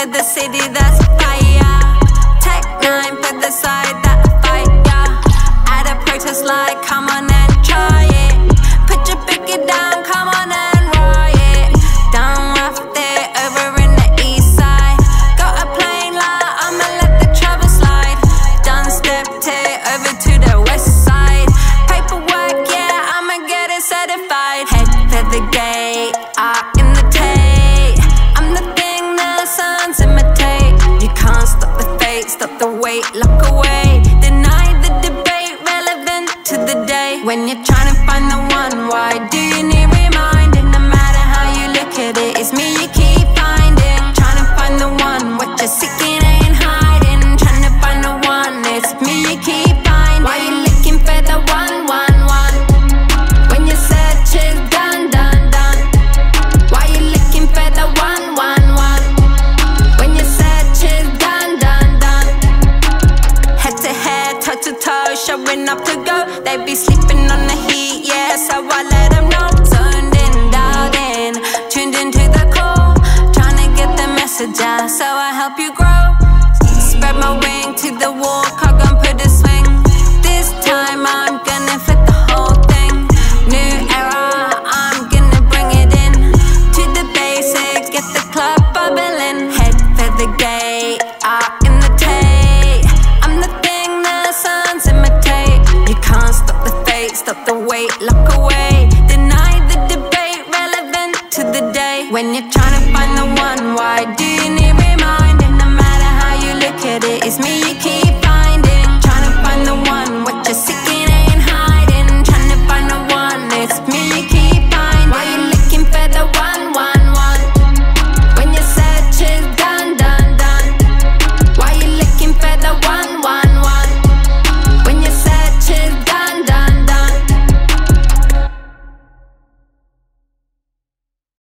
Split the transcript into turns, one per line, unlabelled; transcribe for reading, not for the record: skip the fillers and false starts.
for the city that's fire. Tech 9 for the side that fight, yeah. At a protest like, come on and try it. Put your picket down, come on and riot. Done rough there over in the east side. Got a plane like, I'ma let the travel slide. Done stepped it over to the west side. Paperwork, yeah, I'ma get it certified. Head for the gate, I imitate. I'm the thing the sons imitate. You can't stop the fate, stop the wait, lock away. Deny the debate, relevant to the day. When you're trying to find the one, why do you need reminding? No matter how you look at it, it's me you keep finding. Trying to find the one, what you're seeking ain't hiding. Trying to find the one, it's me you keep finding. Why you looking for the one, one, one? When your search is done, done, done. Why you looking for the one, one, one? When your search is done, done, done. Head to head, toe to toe, showing up to go. They be sleeping on the heat, yeah, so I let them know. Zoned in, dialed in, tuned into the call. Trying to get the message out, so I help you grow. Spread my wing to the wall, cargo